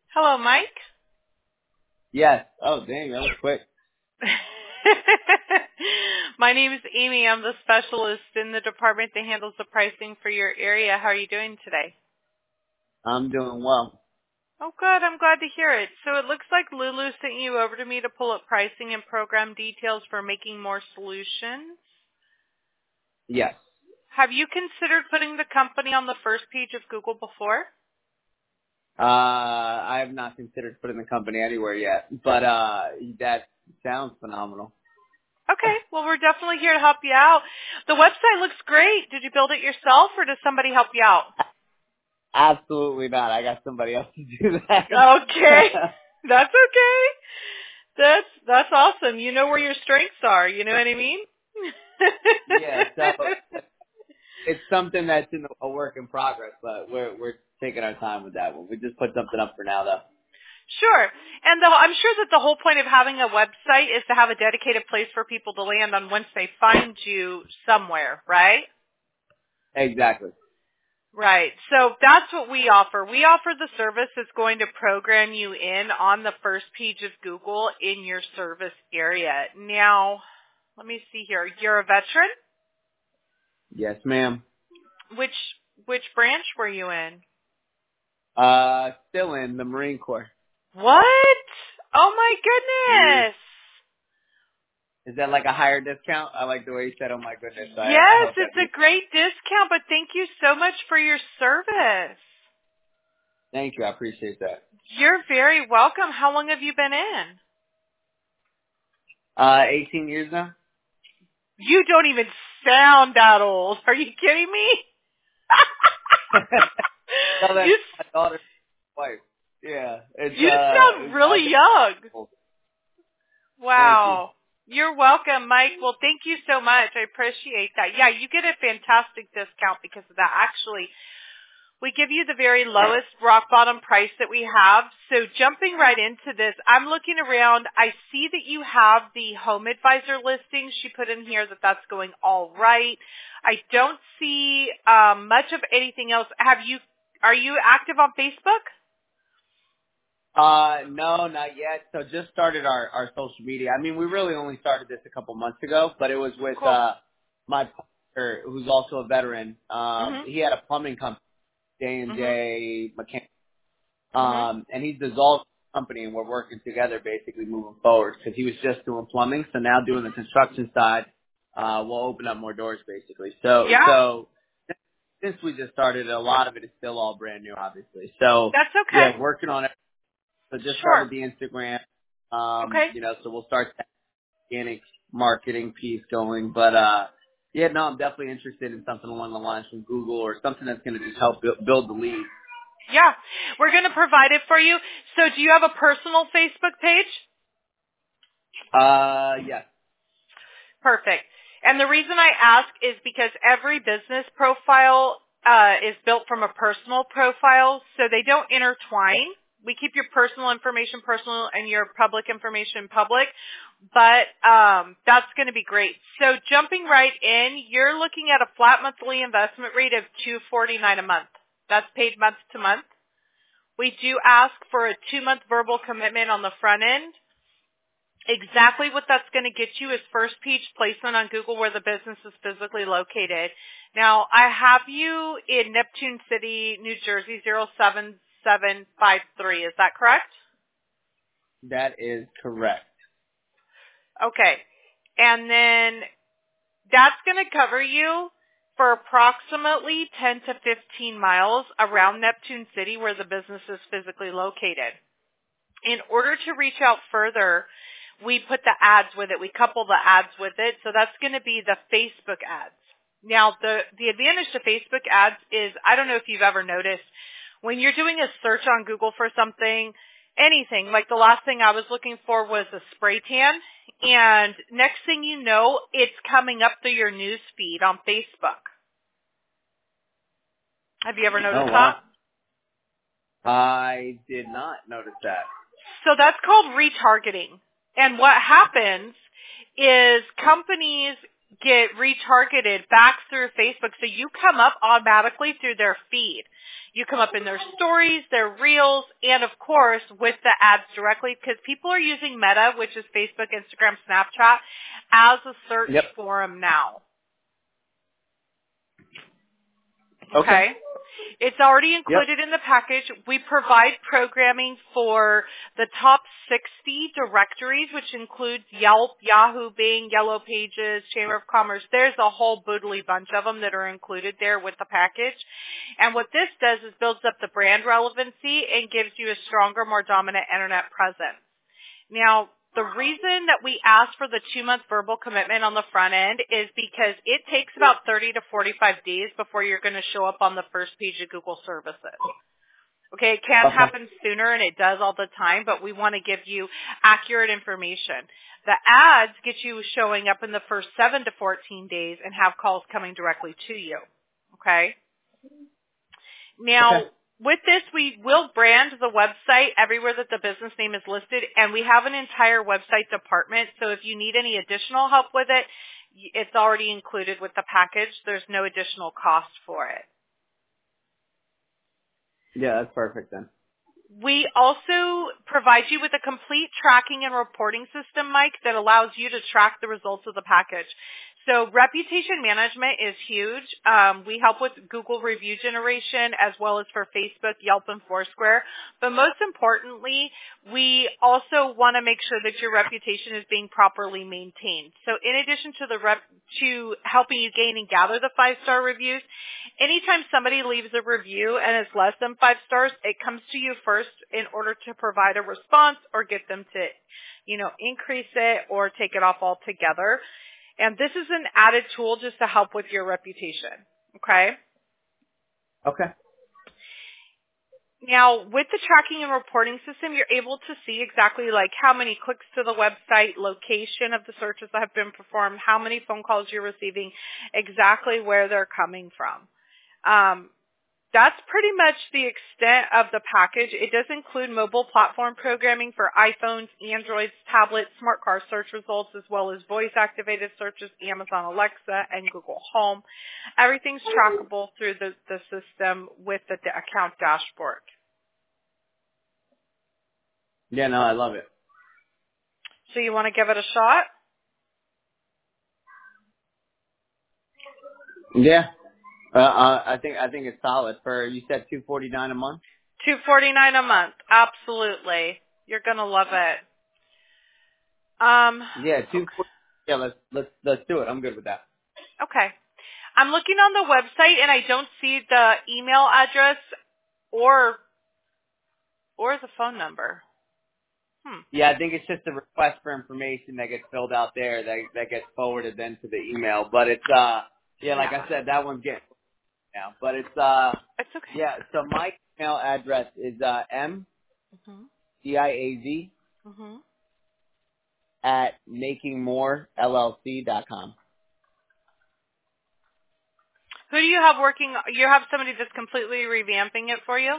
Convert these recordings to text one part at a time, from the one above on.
Hello, Mike. Yes. Oh, dang, that was quick. My name is Amy. I'm the specialist in the department that handles the pricing for your area. How are you doing today? I'm doing well. Oh, good. I'm glad to hear it. So it looks like Lulu sent you over to me to pull up pricing and program details for making more solutions. Yes. Have you considered putting the company on the first page of Google before? I have not considered putting the company anywhere yet, but that sounds phenomenal. Okay. Well, we're definitely here to help you out. The website looks great. Did you build it yourself or does somebody help you out? Absolutely not. I got somebody else to do that. Okay. That's okay. That's awesome. You know where your strengths are. You know what I mean? Yeah. So it's something that's in a work in progress, but we're taking our time with that one. We just put something up for now, though. Sure. And I'm sure that the whole point of having a website is to have a dedicated place for people to land on once they find you somewhere, right? Exactly. Right. So that's what we offer. We offer the service that's going to program you in on the first page of Google in your service area. Now, let me see here. You're a veteran? Yes, ma'am. Which branch were you in? Still in the Marine Corps. What? Oh my Yeah. goodness. Is that like a higher discount? I like the way you said, "Oh my goodness." I Yes, hope that it's means. a great discount, but thank you so much for your service. Thank you. I appreciate that. You're very welcome. How long have you been in? 18 years now. You don't even sound that old. Are you kidding me? Tell that you to my daughter's wife. Yeah, you sound I've really been young. old. Thank you. Wow. You're welcome, Mike. Well, thank you so much. I appreciate that. Yeah, you get a fantastic discount because of that. Actually, we give you the very lowest rock bottom price that we have. So jumping right into this, I'm looking around. I see that you have the home advisor listing. She put in here that that's going all right. I don't see much of anything else. Are you active on Facebook? No, not yet. So just started our social media. I mean, we really only started this a couple months ago, but it was with, Cool. my partner, who's also a veteran. Mhm. He had a plumbing company, Mhm. J&J Mechanic. Mhm. And he's dissolved the company, and we're working together basically moving forward because he was just doing plumbing. So now doing the construction side, will open up more doors basically. Yeah, So since we just started, a lot of it is still all brand new, obviously. So that's okay. yeah, working on it. So just Sure. started the Instagram, Okay. so we'll start that organic marketing piece going. But, yeah, no, I'm definitely interested in something along the lines from Google or something that's going to just help build the lead. Yeah, we're going to provide it for you. So do you have a personal Facebook page? Yes. Perfect. And the reason I ask is because every business profile is built from a personal profile, so they don't intertwine. We keep your personal information personal and your public information public, but that's going to be great. So jumping right in, you're looking at a flat monthly investment rate of $249 a month. That's paid month to month. We do ask for a 2-month verbal commitment on the front end. Exactly what that's going to get you is first page placement on Google where the business is physically located. Now, I have you in Neptune City, New Jersey, 07753. Is that correct? That is correct. Okay. And then that's going to cover you for approximately 10 to 15 miles around Neptune City where the business is physically located. In order to reach out further, we put the ads with it. We couple the ads with it. So that's going to be the Facebook ads. Now, the advantage to Facebook ads is, I don't know if you've ever noticed, when you're doing a search on Google for something, anything, like the last thing I was looking for was a spray tan, and next thing you know, it's coming up through your news feed on Facebook. Have you ever Oh, noticed that? wow. I did not notice that. So that's called retargeting. And what happens is companies get retargeted back through Facebook. So you come up automatically through their feed. You come up in their stories, their reels, and of course with the ads directly, because people are using Meta, which is Facebook, Instagram, Snapchat, as a search forum now. Okay. It's already included in the package. We provide programming for the top 60 directories, which includes Yelp, Yahoo, Bing, Yellow Pages, Chamber of Commerce. There's a whole boodly bunch of them that are included there with the package. And what this does is builds up the brand relevancy and gives you a stronger, more dominant internet presence. Now, the reason that we ask for the 2-month verbal commitment on the front end is because it takes about 30 to 45 days before you're going to show up on the first page of Google services. Okay, it can happen sooner, and it does all the time, but we want to give you accurate information. The ads get you showing up in the first 7 to 14 days and have calls coming directly to you. Okay? Now, with this, we will brand the website everywhere that the business name is listed, and we have an entire website department, so if you need any additional help with it, it's already included with the package. There's no additional cost for it. Yeah, that's perfect then. We also provide you with a complete tracking and reporting system, Mike, that allows you to track the results of the package. So reputation management is huge. We help with Google review generation as well as for Facebook, Yelp, and Foursquare. But most importantly, we also want to make sure that your reputation is being properly maintained. So in addition to to helping you gain and gather the 5-star reviews, anytime somebody leaves a review and it's less than 5 stars, it comes to you first in order to provide a response or get them to, increase it or take it off altogether. And this is an added tool just to help with your reputation. Okay? Okay. Now, with the tracking and reporting system, you're able to see exactly like how many clicks to the website, location of the searches that have been performed, how many phone calls you're receiving, exactly where they're coming from. That's pretty much the extent of the package. It does include mobile platform programming for iPhones, Androids, tablets, smart car search results, as well as voice-activated searches, Amazon Alexa, and Google Home. Everything's trackable through the system with the account dashboard. Yeah, no, I love it. So you want to give it a shot? Yeah. I think it's solid. You said $249 a month. $249 a month, absolutely. You're gonna love it. Yeah, Yeah, let's do it. I'm good with that. Okay. I'm looking on the website and I don't see the email address or the phone number. Yeah, I think it's just a request for information that gets filled out there that gets forwarded then to the email. But it's like I said, that one's getting now. But it's okay. Yeah, so my email address is MCIAZ at makingmorellc.com. Who do you have working? You have somebody that's completely revamping it for you?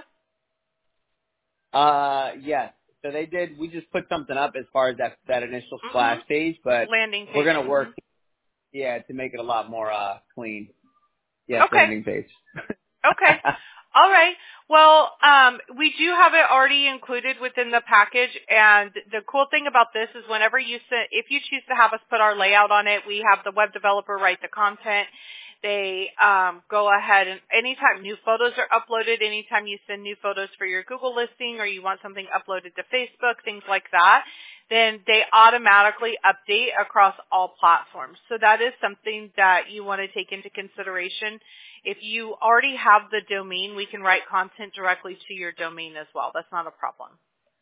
Yes. So we just put something up as far as that initial splash page, but landing page. We're going to work, to make it a lot more clean. Yes, Okay. landing page. Okay. All right. Well, we do have it already included within the package, and the cool thing about this is whenever if you choose to have us put our layout on it, we have the web developer write the content. They go ahead and anytime new photos are uploaded, anytime you send new photos for your Google listing or you want something uploaded to Facebook, things like that, then they automatically update across all platforms. So that is something that you want to take into consideration. If you already have the domain, we can write content directly to your domain as well. That's not a problem.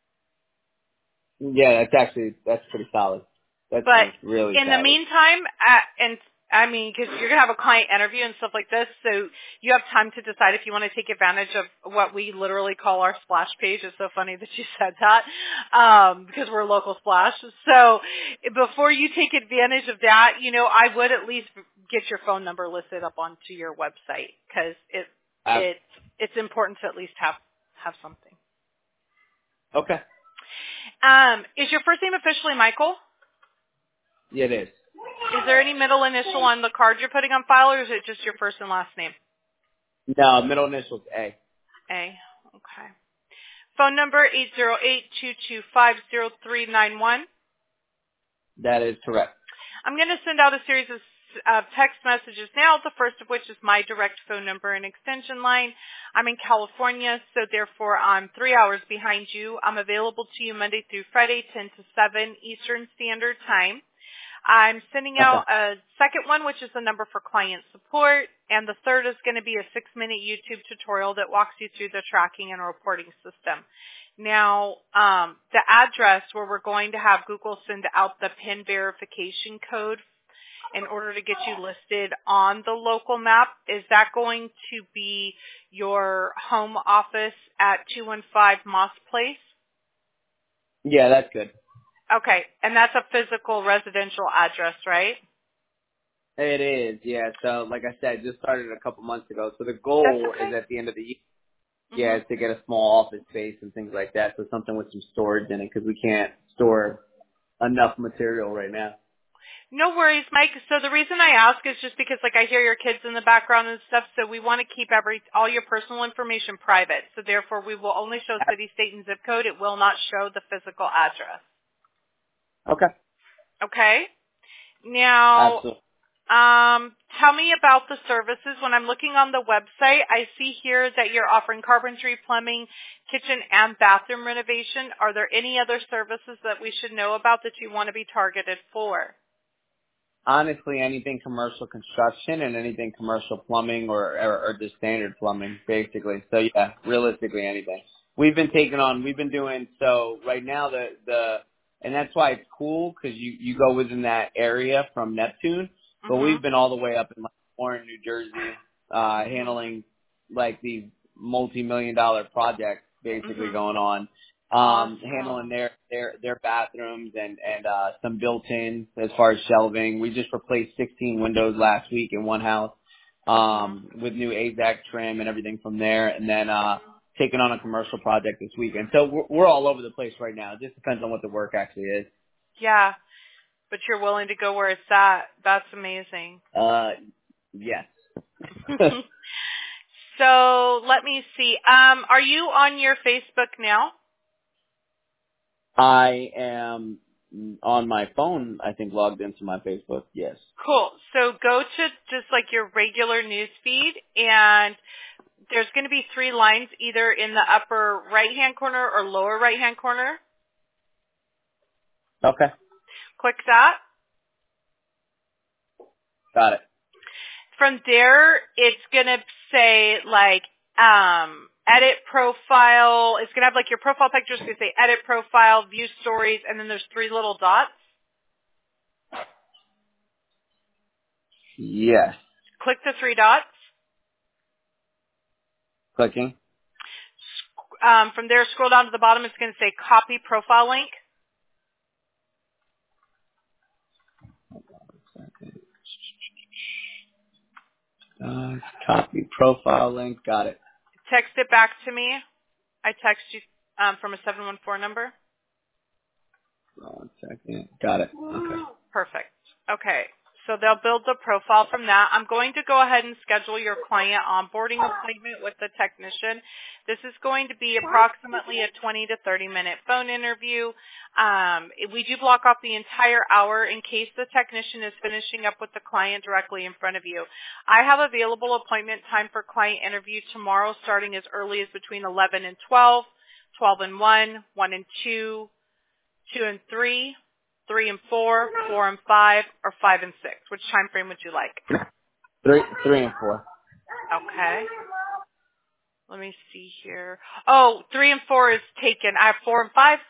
Yeah, that's pretty solid. That's really in solid. the meantime, because you're going to have a client interview and stuff like this, so you have time to decide if you want to take advantage of what we literally call our splash page. It's so funny that you said that, because we're local splash. So before you take advantage of that, I would at least get your phone number listed up onto your website, because it's important to at least have something. Okay. Is your first name officially Michael? Yeah, it is. Is there any middle initial on the card you're putting on file, or is it just your first and last name? No, middle initial's A. A. Okay. Phone number 808-225-0391. That is correct. I'm going to send out a series of text messages now, the first of which is my direct phone number and extension line. I'm in California, so therefore I'm 3 hours behind you. I'm available to you Monday through Friday, 10 to 7 Eastern Standard Time. I'm sending out a second one, which is the number for client support, and the third is going to be a 6-minute YouTube tutorial that walks you through the tracking and reporting system. Now, the address where we're going to have Google send out the PIN verification code in order to get you listed on the local map, is that going to be your home office at 215 Moss Place? Yeah, that's good. Okay, and that's a physical residential address, right? It is, yeah. So, like I said, just started a couple months ago. So the goal is at the end of the year, is to get a small office space and things like that. So something with some storage in it, because we can't store enough material right now. No worries, Mike. So the reason I ask is just because, like, I hear your kids in the background and stuff, so we want to keep all your personal information private. So therefore, we will only show city, state, and zip code. It will not show the physical address. Okay. Okay. Now, absolutely. Tell me about the services. When I'm looking on the website, I see here that you're offering carpentry, plumbing, kitchen, and bathroom renovation. Are there any other services that we should know about that you want to be targeted for? Honestly, anything commercial construction and anything commercial plumbing or just standard plumbing, basically. So yeah, realistically anything. We've been doing, so right now and that's why it's cool, because you go within that area from Neptune, but we've been all the way up in like Warren, New Jersey, handling like these multi-million-dollar projects basically going on. Handling their bathrooms and some built-ins as far as shelving. We just replaced 16 windows last week in one house, with new AZAC trim and everything from there, and then, taking on a commercial project this weekend. So we're all over the place right now. It just depends on what the work actually is. Yeah. But you're willing to go where it's at. That's amazing. Yes. So let me see. Are you on your Facebook now? I am on my phone, I think, logged into my Facebook, yes. Cool. So go to just like your regular news feed, and there's going to be 3 lines either in the upper right-hand corner or lower right-hand corner. Okay. Click that. Got it. From there, it's going to say like edit profile. It's going to have like your profile picture. It's going to say edit profile, view stories, and then there's 3 little dots. Yes. Click the 3 dots. Clicking. From there, scroll down to the bottom. It's going to say copy profile link. Copy profile link. Got it. Text it back to me. I text you from a 714 number. 1 second. Got it. Okay. Perfect. Okay. So they'll build the profile from that. I'm going to go ahead and schedule your client onboarding appointment with the technician. This is going to be approximately a 20 to 30-minute phone interview. We do block off the entire hour in case the technician is finishing up with the client directly in front of you. I have available appointment time for client interview tomorrow starting as early as between 11 and 12, 12 and 1, 1 and 2, 2 and 3, 3 and 4, 4 and 5, or 5 and 6. Which time frame would you like? 3 and 4. Okay. Let me see here. Oh, 3 and 4 is taken. I have 4 and 5?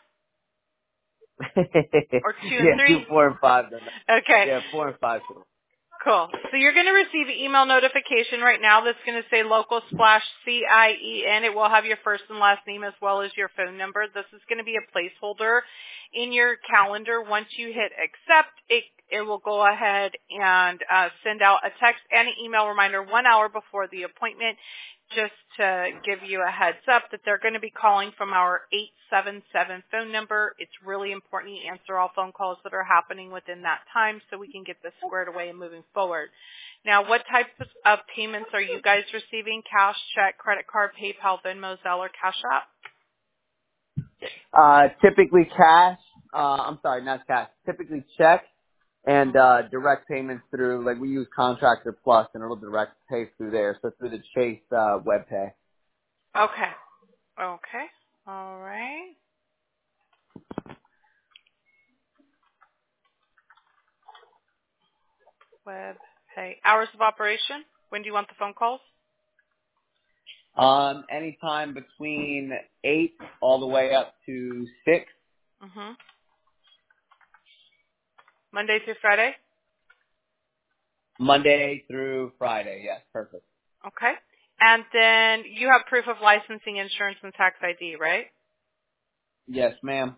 Or 2 and 3? Yeah, 2, 4, and 5. Okay. Yeah, 4 and 5. Cool. So you're going to receive an email notification right now that's going to say local splash CIEN. It will have your first and last name as well as your phone number. This is going to be a placeholder in your calendar. Once you hit accept, it will go ahead and send out a text and an email reminder 1 hour before the appointment just to give you a heads up that they're going to be calling from our 877 phone number. It's really important you answer all phone calls that are happening within that time so we can get this squared away and moving forward. Now, what types of payments are you guys receiving? Cash, check, credit card, PayPal, Venmo, Zelle, or Cash App? Typically cash. I'm sorry, not cash. Typically check and direct payments through, like we use Contractor Plus and it'll direct pay through there. So through the Chase web pay. Okay. Okay. All right. Web pay. Hours of operation? When do you want the phone calls? Anytime between 8 all the way up to 6. Mm-hmm. Monday through Friday? Monday through Friday, yes, perfect. Okay. And then you have proof of licensing, insurance, and tax ID, right? Yes, ma'am.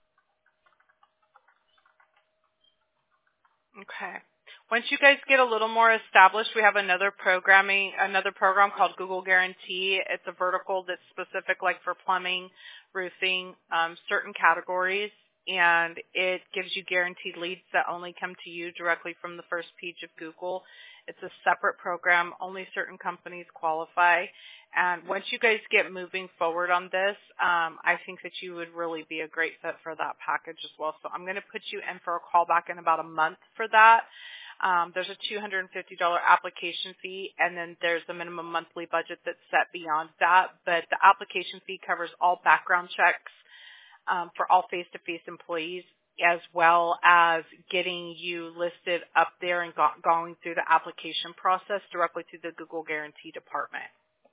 Okay. Once you guys get a little more established, we have another program called Google Guarantee. It's a vertical that's specific like for plumbing, roofing, certain categories, and it gives you guaranteed leads that only come to you directly from the first page of Google. It's a separate program. Only certain companies qualify. And once you guys get moving forward on this, I think that you would really be a great fit for that package as well. So I'm going to put you in for a call back in about a month for that. There's a $250 application fee, and then there's a minimum monthly budget that's set beyond that. But the application fee covers all background checks for all face-to-face employees, as well as getting you listed up there and going through the application process directly through the Google Guarantee department.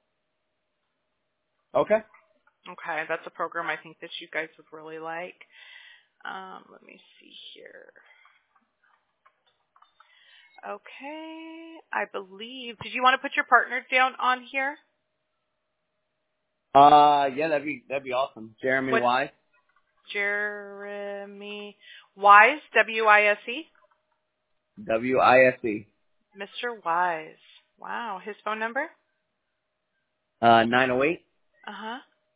Okay. Okay, that's a program I think that you guys would really like. Let me see here. Okay, I believe. Did you want to put your partner down on here? Yeah, that'd be awesome. Jeremy Wise. Jeremy Wise, W-I-S-E? W-I-S-E. Mr. Wise. Wow, his phone number? 908. Uh-huh.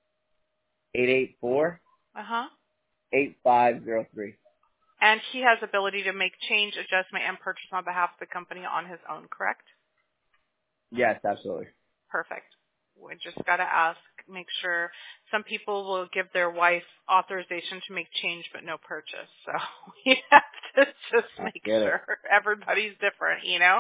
884. Uh-huh. 8503. And he has ability to make change, adjustment, and purchase on behalf of the company on his own, correct? Yes, absolutely. Perfect. We just got to ask, make sure. Some people will give their wife authorization to make change but no purchase. So you have to just make sure. Everybody's different, you know?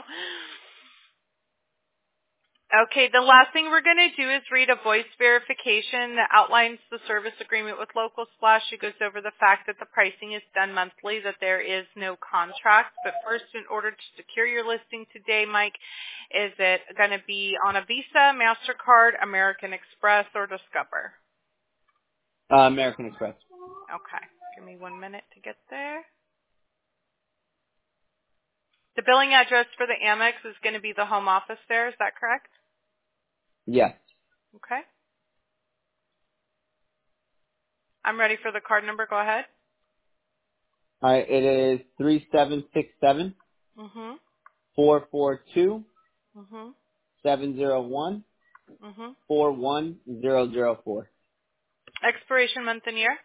Okay, the last thing we're going to do is read a voice verification that outlines the service agreement with Local Splash. It goes over the fact that the pricing is done monthly, that there is no contract. But first, in order to secure your listing today, Mike, is it going to be on a Visa, MasterCard, American Express, or Discover? American Express. Okay, give me 1 minute to get there. The billing address for the Amex is going to be the home office there. Is that correct? Yes. Okay. I'm ready for the card number. Go ahead. All right, it is 3767 Mm-hmm. 442 Mm-hmm. 701 Mm-hmm. 41004. Expiration month and year?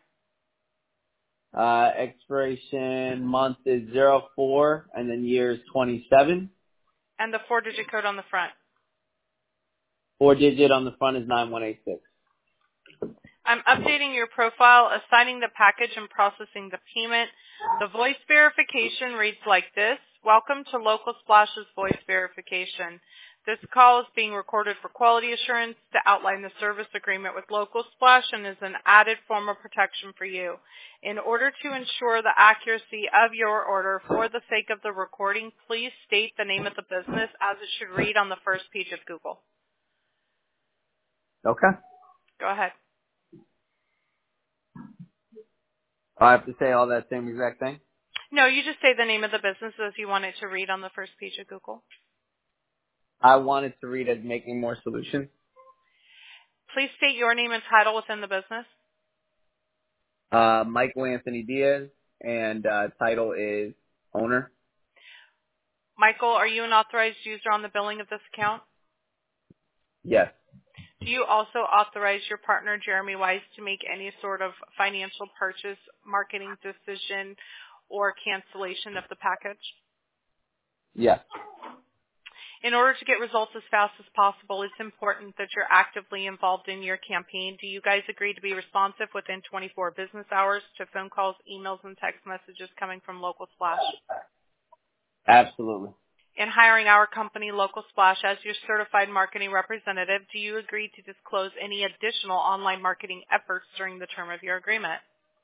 Expiration month is 04 and then year is 27. And the 4-digit code on the front. 4-digit on the front is 9186. I'm updating your profile, assigning the package, and processing the payment. The voice verification reads like this. Welcome to Local Splash's voice verification. This call is being recorded for quality assurance to outline the service agreement with Local Splash and is an added form of protection for you. In order to ensure the accuracy of your order for the sake of the recording, please state the name of the business as it should read on the first page of Google. Okay. Go ahead. I have to say all that same exact thing? No, you just say the name of the business as you want it to read on the first page of Google. I wanted to read as Making More Solutions. Please state your name and title within the business. Michael Anthony Diaz, and title is owner. Michael, are you an authorized user on the billing of this account? Yes. Do you also authorize your partner, Jeremy Wise, to make any sort of financial purchase, marketing decision, or cancellation of the package? Yes. In order to get results as fast as possible, it's important that you're actively involved in your campaign. Do you guys agree to be responsive within 24 business hours to phone calls, emails, and text messages coming from Local Splash? Absolutely. In hiring our company, Local Splash, as your certified marketing representative, do you agree to disclose any additional online marketing efforts during the term of your agreement?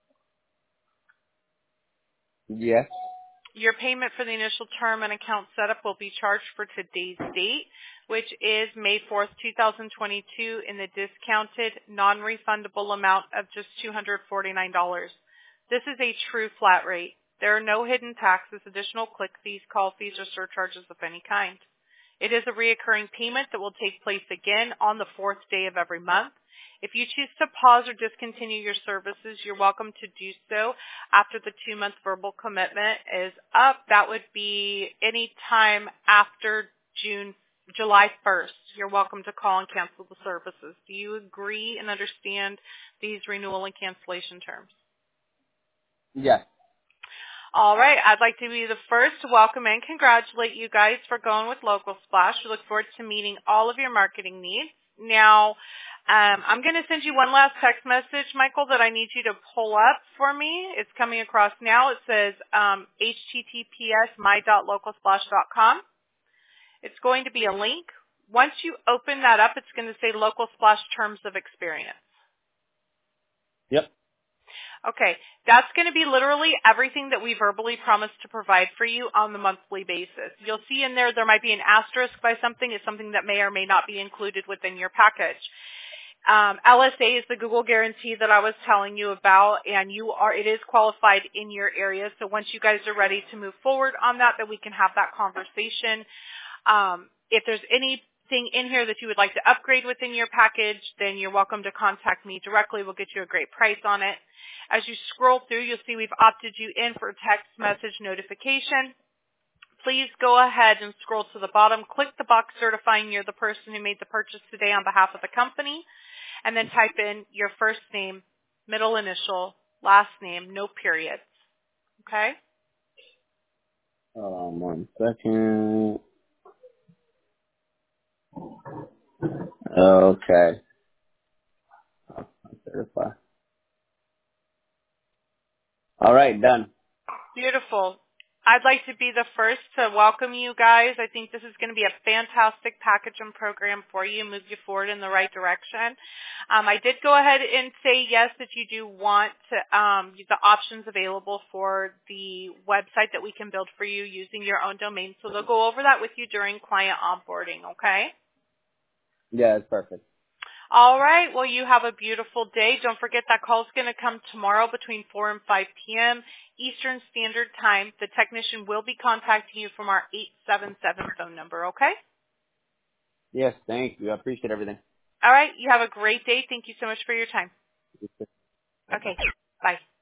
Yes. Your payment for the initial term and account setup will be charged for today's date, which is May 4th, 2022, in the discounted, non-refundable amount of just $249. This is a true flat rate. There are no hidden taxes, additional click fees, call fees, or surcharges of any kind. It is a reoccurring payment that will take place again on the 4th day of every month. If you choose to pause or discontinue your services, you're welcome to do so after the 2-month verbal commitment is up. That would be any time after July 1st. You're welcome to call and cancel the services. Do you agree and understand these renewal and cancellation terms? Yes. All right. I'd like to be the first to welcome and congratulate you guys for going with Local Splash. We look forward to meeting all of your marketing needs. Now, I'm going to send you one last text message, Michael, that I need you to pull up for me. It's coming across now. It says https://my.localsplash.com. It's going to be a link. Once you open that up, it's going to say Local Splash Terms of Experience. Yep. Okay, that's going to be literally everything that we verbally promised to provide for you on the monthly basis. You'll see in there might be an asterisk by something. It's something that may or may not be included within your package. LSA is the Google guarantee that I was telling you about, and it is qualified in your area. So once you guys are ready to move forward on that, then we can have that conversation. If there's anything in here that you would like to upgrade within your package, then you're welcome to contact me directly. We'll get you a great price on it. As you scroll through, you'll see we've opted you in for text message notification. Please go ahead and scroll to the bottom. Click the box certifying you're the person who made the purchase today on behalf of the company, and then type in your first name, middle initial, last name, no periods. Okay? Hold on 1 second. Okay. Certify. All right, done. Beautiful. I'd like to be the first to welcome you guys. I think this is going to be a fantastic package and program for you, move you forward in the right direction. I did go ahead and say yes that you do want to, the options available for the website that we can build for you using your own domain. So they'll go over that with you during client onboarding, okay? Yeah, it's perfect. All right. Well, you have a beautiful day. Don't forget that call is going to come tomorrow between 4 and 5 p.m. Eastern Standard Time. The technician will be contacting you from our 877 phone number, okay? Yes, thank you. I appreciate everything. All right. You have a great day. Thank you so much for your time. Okay. Bye.